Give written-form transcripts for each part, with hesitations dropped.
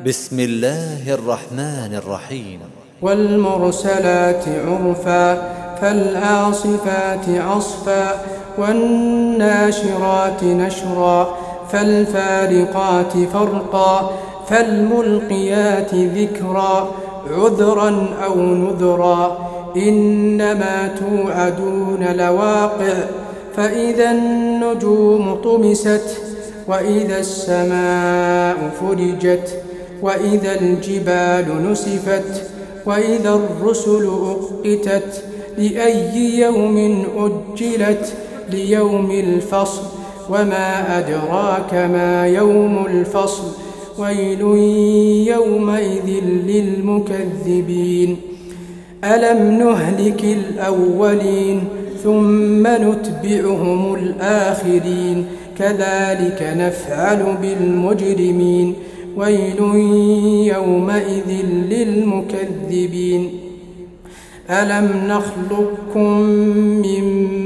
بسم الله الرحمن الرحيم. والمرسلات عرفا فالعاصفات عصفا والناشرات نشرا فالفارقات فرقا فالملقيات ذكرا عذرا أو نذرا إنما توعدون لواقع فإذا النجوم طمست وإذا السماء فرجت وإذا الجبال نسفت وإذا الرسل أقتت لأي يوم أجلت ليوم الفصل وما أدراك ما يوم الفصل ويل يومئذ للمكذبين ألم نهلك الأولين ثم نتبعهم الآخرين كذلك نفعل بالمجرمين ويل يومئذ للمكذبين ألم نخلقكم من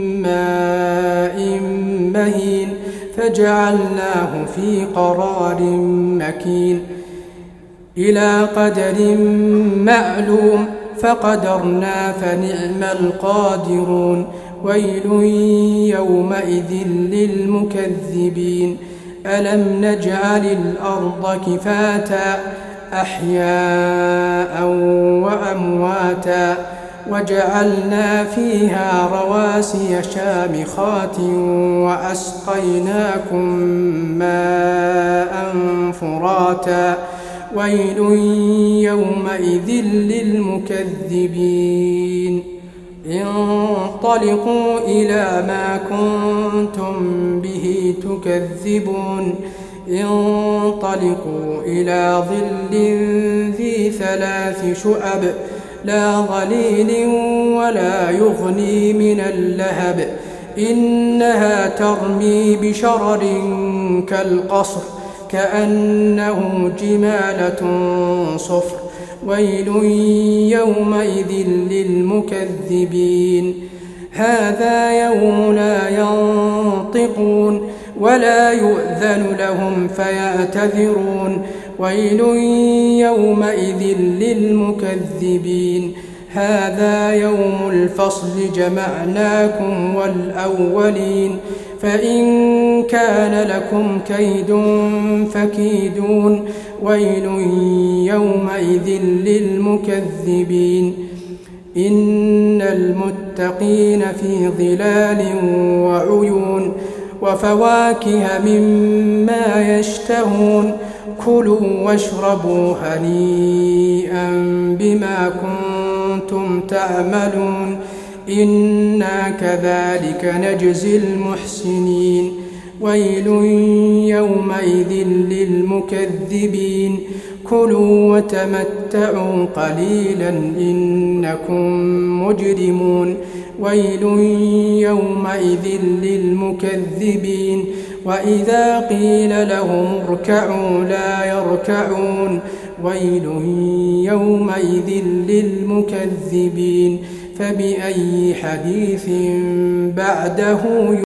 ماء مهين فجعلناه في قرار مكين إلى قدر معلوم فقدرنا فنعم القادرون ويل يومئذ للمكذبين ألم نجعل الأرض كفاتا أحياء وأمواتا وجعلنا فيها رواسي شامخات وأسقيناكم ماء فراتا ويل يومئذ للمكذبين انطلقوا إلى ما كنتم به تكذبون انطلقوا إلى ظل ذي 3 شعب لا ظليل ولا يغني من اللهب إنها ترمي بشرر كالقصر كأنه جمالة صفر ويل يومئذ للمكذبين هذا يوم لا ينطقون ولا يؤذن لهم فيعتذرون ويل يومئذ للمكذبين هذا يوم الفصل جمعناكم والأولين فإن كان لكم كيد فكيدون ويل يومئذ للمكذبين إن المتقين في ظلال وعيون وفواكه مما يشتهون كلوا واشربوا هنيئا بما كنتم تعملون إنا كذلك نجزي المحسنين ويل يومئذ للمكذبين كلوا وتمتعوا قليلا إنكم مجرمون ويل يومئذ للمكذبين وإذا قيل لهم اركعوا لا يركعون ويل يومئذ للمكذبين فبأي حديث بعده